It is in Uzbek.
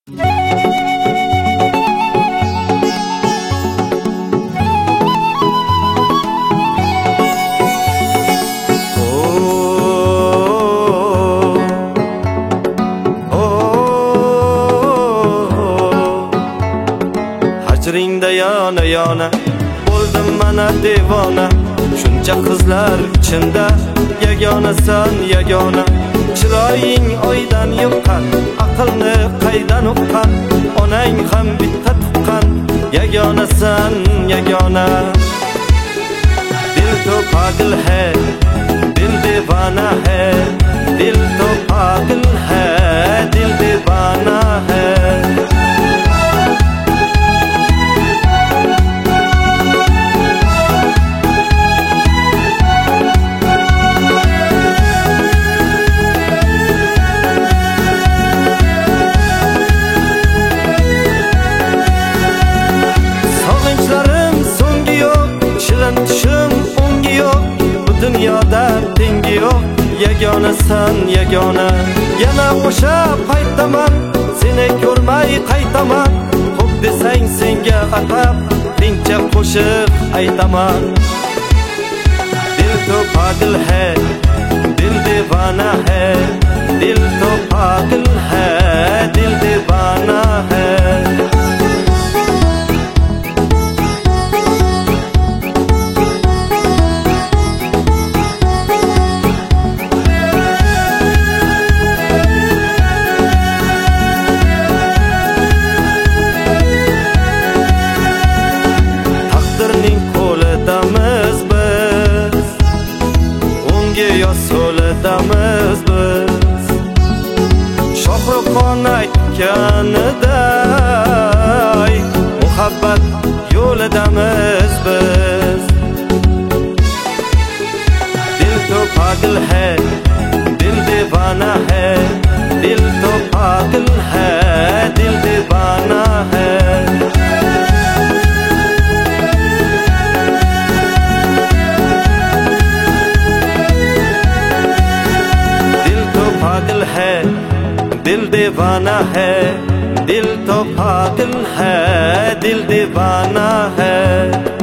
Hajringda yana yana bo'ldim mana devona. Shuncha qizlar ichimda yagonasan yagona. Chiroying oydan yoqqan, aqlni qaydan uqqan, onang ham bitta tuqqan, yagonasan yagona. Dil to pagil hai, dil divana hai, dil to pagil hai, dil divana hai. Tushim unga yo'q, bu dunyoda tengi yo'q, yagonasan yagona. Yana o'sha paytaman, seni ko'rmay qaytaman. Xo'p desang senga atab, mingcha qo'shiq aytaman. Dil to pagil hai, dil divana hai, dil to pagil hai, dil divana hai. So'ladamiz biz Shohruxxon aytganiday, muhabbat yo'lidamiz biz. Dil to pagil hai, dil divana hai, dil to pagil hai, dil divana hai. दिल दीवाना है, दिल तो पागल है, दिल दीवाना है।